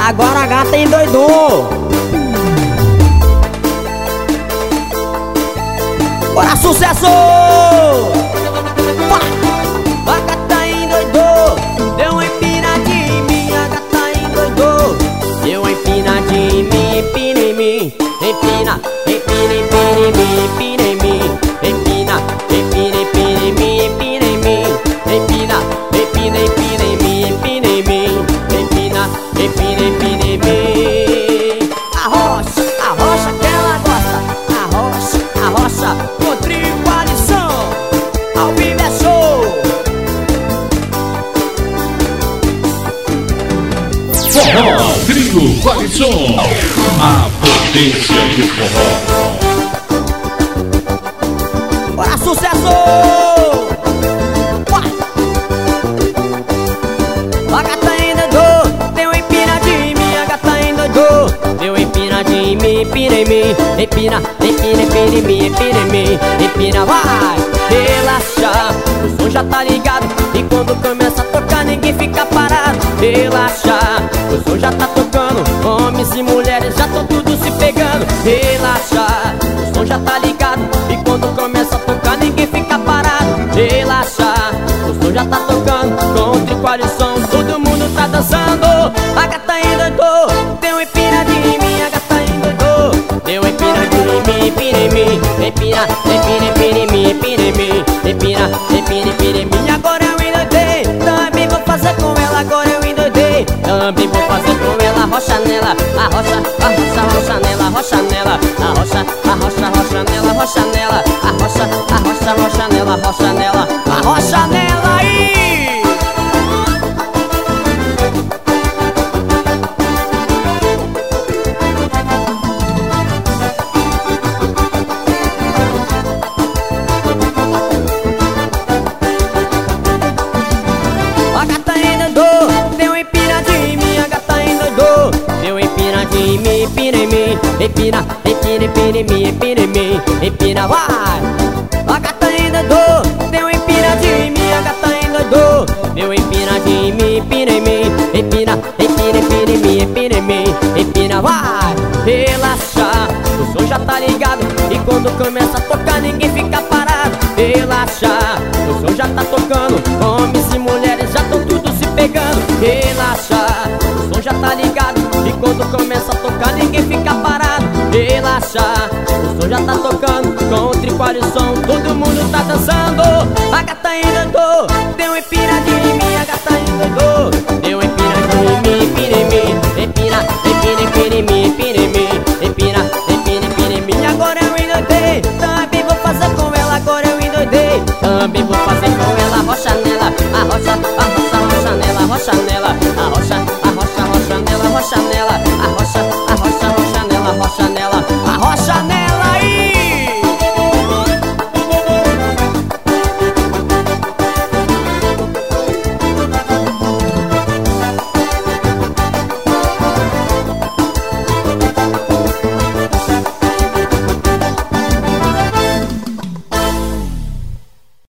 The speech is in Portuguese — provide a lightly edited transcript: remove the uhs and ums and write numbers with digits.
Agora a gata endoidou. Bora, sucesso! A gata endoidou. Deu uma empinadinha em mim. A gata endoidou. Deu uma empinadinha em mim. Empina em mim. Empina, empina, empina em mim. Empina em mim. Empina, empina, empina em mim. Empina em mim. Empina, empina, empina em mim. Empina em mim. Empina, empina, empina em mim. A rocha que ela gosta. A rocha, Rodrigo Alisson. Ao vivo é show. Forró, Rodrigo Alisson. A potência de forró. Bora, sucesso! A gata endoidou. Deu empinadinha em mim. A gata endoidou. Deu empinadinha em mim. Empina em mim. Empina, empina, empina em mim. Empina em mim. Empina, vai! Relaxa, o som já tá ligado. E quando começa a tocar ninguém fica parado. Relaxa, o som já tá tocando. Homens e mulheres já tão tudo se pegando. Relaxa, o som já tá ligado. E quando começa a tocar ninguém fica parado. Relaxa, o som já tá tocando. Com o Tricoalisson todo mundo tá dançando. A gata endoidou. Deu empinadinha em mim. A gata endoidou. Deu empinadinha em mim. Empina em mim. Empina, empina, empina em mim. Empina em mim. Empina, empina, empina em mim. Agora eu endoidei. Também vou fazer com ela. Agora eu endoidei. Também vou fazer com ela. Rocha nela. A rocha, rocha nela. Rocha nela. A rocha, rocha nela. Rocha nela. A rocha, rocha nela. Rocha nela. A rocha nela aí. A gata endoidou. Deu empinadinha em mim. A gata endoidou. Deu empinadinha em mim. Empina em mim. Empina, empina, empina em mim. Empina em mim. Empina, vai! A gata endoidou. Deu empinadinha em mim. A gata endoidou. Deu empinadinha em mim. Empina em mim. Empina, empina, empina em mim. Empina em mim. Empina, vai! Relaxa, o som já tá ligado. E quando começa a tocar ninguém fica parado. Relaxa, o som já tá tocando. Homens e mulheres já tão tudo se pegando. Relaxa, o som já tá ligado. E quando começa a tocar ninguém fica parado. Relaxa, o som já tá tocando. Com o Tricoalisson todo mundo tá dançando. A gata endoidou. Deu empinadinha em mim. A gata endoidou. Deu empinadinha em mim. Empina em mim. Empina, empina, empina em mim. Empina em mim. Empina, empina, empina em mim. Agora eu endoidei. Também vou fazer com ela. Agora eu endoidei. Também vou fazer com ela. Rocha nela. A rocha, rocha nela. Rocha nela. A rocha, rocha nela. Rocha nela.